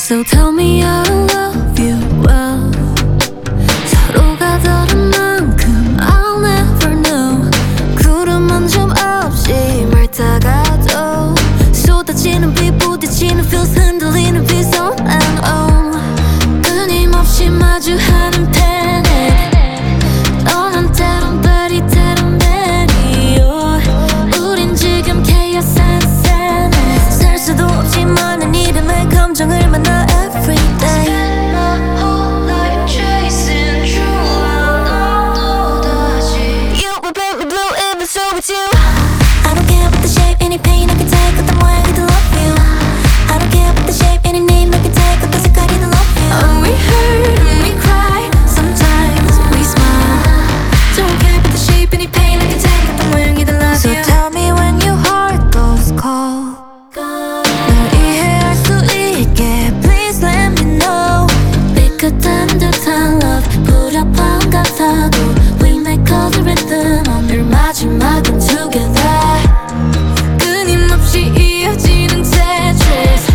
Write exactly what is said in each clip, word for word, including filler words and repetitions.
So tell me I love you well. 서로가 다른 만큼 I'll never know. 구름 한 점 없이 맑다가도 쏟아지는 비 부딪히는 feels 흔들리는 비 on and on. 끊임없이 마주하는 panic. 너는 때론 베리 때론 베리요. 우린 지금 chaos and sadness. 살 수도 없지 많은 이름의 감정을 만나 every day. Spend my whole life chasing true love. 또다시 You will make me blue even so with you. I don't care about the shape, any pain I can take. 어떤 모양이든 love you. I don't care about the shape, any name I can take. 어떤 색깔이든 love you. Oh, we hurt and we cry, sometimes we smile. Don't care about the shape, any pain I can take. 어떤 모양이든 love you. So tell me when your heart goes cold. 널 이해할 수 있게 please let me know. 삐끗한 듯한 love 불협화 같아도 we make all the rhythm. 오늘 마지막은 together. 끊임없이 이어지는 Tetris.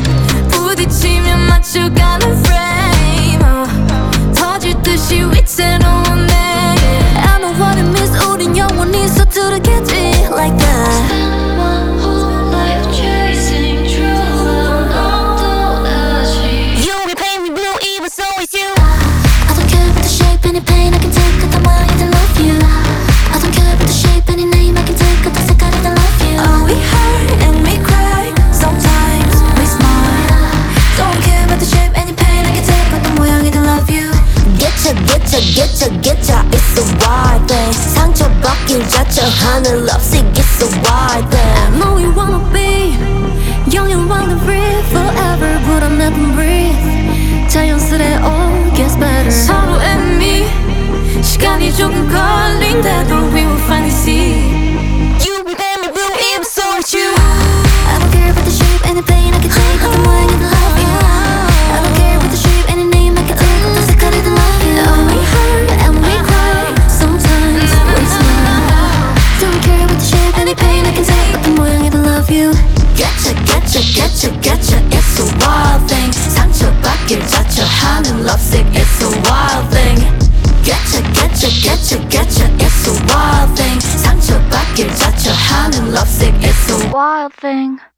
부딪히며 맞춰가는 frame. oh. 터질 듯이 위태로운 내게 I know what it means. 우린 영원히 서투르겠지 like that. Spend my whole life chasing true love. 또다시 You will paint me blue even so it's you. I don't care about the shape, any pain I can take. 어떤 모양이든 love you. I don't care about the shape, any name I can take. 어떤 색깔이든 love you. Oh, we hurt and we cry, sometimes we smile. Don't care about the shape, any pain I can take. 어떤 모양이든 love you. Getcha, getcha, getcha, getcha, it's a wild thing. 상처받길 자처하는 lovesick, it's a wild thing. I know you wanna be young and wanna breathe forever, but I'm not gonna breathe. 자연스레 all gets better. 서로 and me 시간이 조금 걸린대도 we will finally see. You will make me blue even so it's you. I don't care about the shape, any pain I can take. 어떤 모양이든 love you. I don't care about the shape, any name I can take. 어떤 색깔이든 love you. Oh, we hurt and we cry, sometimes we smile. Don't care about the shape, any pain I can take. 어떤 모양이든 love you. Getcha, getcha, getcha, getcha, it's a wild thing. 상처받길 자처하는 lovesick, it's a wild thing. Getcha, getcha, getcha, getcha, it's a wild thing. 상처받길 자처하는 lovesick, it's a wild thing.